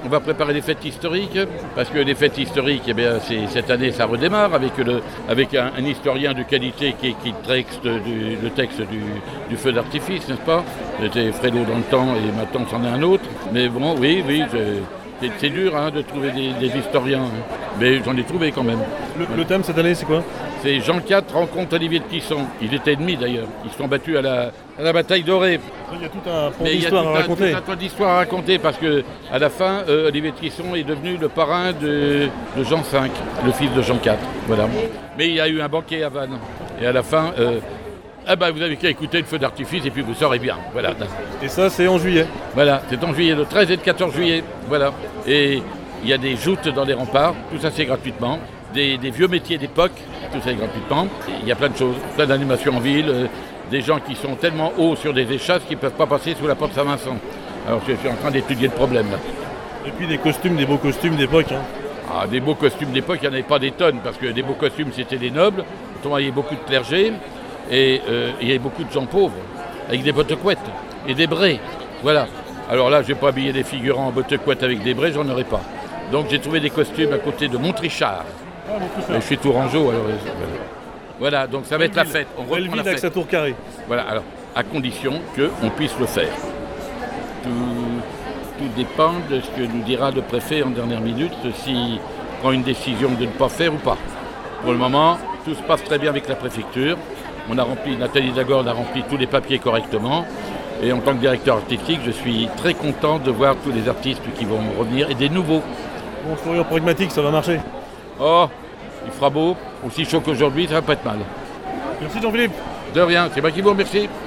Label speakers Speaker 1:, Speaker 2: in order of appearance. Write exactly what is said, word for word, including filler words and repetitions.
Speaker 1: on va préparer les fêtes historiques, parce que les fêtes historiques, eh bien, c'est, cette année, ça redémarre avec, le, avec un, un historien de qualité qui écrit le texte du, le texte du, du feu d'artifice, n'est-ce pas? C'était Fredo dans le temps et maintenant c'en est un autre. Mais bon, oui, oui, c'est, c'est dur hein, de trouver des, des historiens, hein. Mais j'en ai trouvé quand même.
Speaker 2: Le, le thème cette année, c'est quoi?
Speaker 1: C'est Jean quatre rencontre Olivier de Clisson. Ils étaient ennemis d'ailleurs. Ils se sont battus à la, à la bataille dorée.
Speaker 2: Il y a tout un pan
Speaker 1: Mais
Speaker 2: d'histoire
Speaker 1: il y a tout
Speaker 2: à raconter.
Speaker 1: Un, tout un pan d'histoire à raconter parce qu'à la fin, euh, Olivier de Clisson est devenu le parrain de, de Jean cinq, le fils de Jean quatre. Voilà. Mais il y a eu un banquet à Vannes. Et à la fin, euh, ah bah, vous avez qu'à écouter le feu d'artifice et puis vous saurez bien. Voilà.
Speaker 2: Et ça, c'est en juillet.
Speaker 1: Voilà, c'est en juillet, le treize et le quatorze juillet. Voilà. Et il y a des joutes dans les remparts, tout ça c'est gratuitement. Des, des vieux métiers d'époque, tout ça est gratuitement. Il y a plein de choses, plein d'animations en ville, euh, des gens qui sont tellement hauts sur des échasses qu'ils ne peuvent pas passer sous la porte Saint-Vincent. Alors je suis en train d'étudier le problème là.
Speaker 2: Et puis des costumes, des beaux costumes d'époque. Hein.
Speaker 1: Ah, des beaux costumes d'époque, il n'y en avait pas des tonnes, parce que des beaux costumes c'était les nobles, autrement il y avait beaucoup de clergés, et euh, il y avait beaucoup de gens pauvres, avec des bottes couettes et des braies. Voilà. Alors là, je ne vais pas habiller des figurants en bottes couettes avec des braies, j'en aurais pas. Donc j'ai trouvé des costumes à côté de Montrichard.
Speaker 2: Ah,
Speaker 1: je suis tourangeau, alors voilà, donc ça va être la fête. On
Speaker 2: reprend la fête. Avec sa tour carrée.
Speaker 1: Voilà, alors à condition qu'on puisse le faire. Tout, tout dépend de ce que nous dira le préfet en dernière minute, s'il prend une décision de ne pas faire ou pas. Pour le moment, tout se passe très bien avec la préfecture. On a rempli, Nathalie Dagord a rempli tous les papiers correctement. Et en tant que directeur artistique, je suis très content de voir tous les artistes qui vont revenir et des nouveaux.
Speaker 2: Bon, sourire pragmatique, ça va marcher.
Speaker 1: Oh, il fera beau, aussi chaud qu'aujourd'hui, ça va pas être mal.
Speaker 2: Merci Jean-Philippe.
Speaker 1: De rien, c'est moi qui vous remercie.